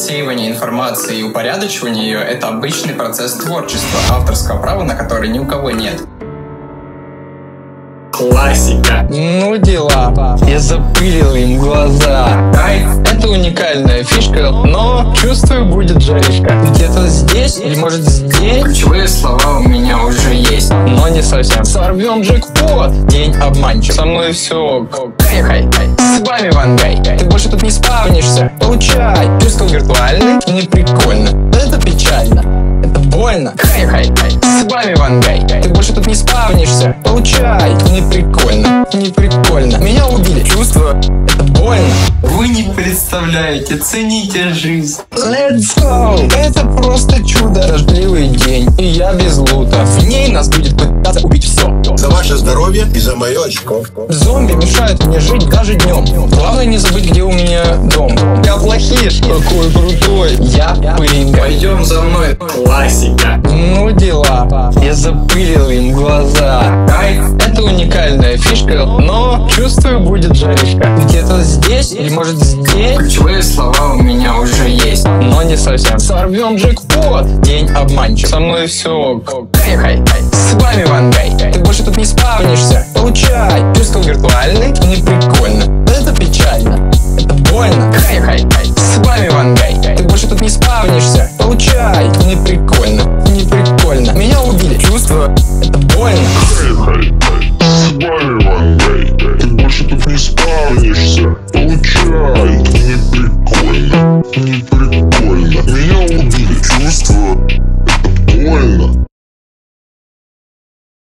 Отсеивание информации и упорядочивание ее – это обычный процесс творчества, авторского права на который ни у кого нет. Классика. Ну дела, я запылил им глаза. Кайф. Это уникальная фишка, но чувствую, будет жаришка. Где-то здесь или может здесь, Ключевые слова у меня уже есть. но не совсем. Сорвем джекпот, день обманчив. Со мной все хай-хай, с вами Вангай. Ты больше тут не спавнишься, получай. Чувство виртуальный, не прикольно. Это печально, это больно. Хай-хай, с вами Вангай. Ты больше тут не спавнишься, получай. Не прикольно, не прикольно. Меня убили, чувство, это больно. Вы не представляете, цените жизнь. Let's go! Это просто чудо. Дождливый день, и я без лута. В ней нас будет пытаться убить все. За ваше здоровье и за мое очко. Зомби мешают мне жить даже днем. Главное не забыть, где у меня дом. Я плохиш, такой крутой. Я пылинка. Пойдем за мной. Классика. Ну дела, я запылил им глаза. Кайф. Это уникальная фишка, но чувствую, будет жаришка. Где-то здесь или может здесь, Ключевые слова у меня уже есть. но не совсем. Сорвем джекпот, день обманчив. Со мной все хай-хай, с вами Вангай. Ты больше тут не спавнишься, получай. Чувство виртуальный, не прикольный.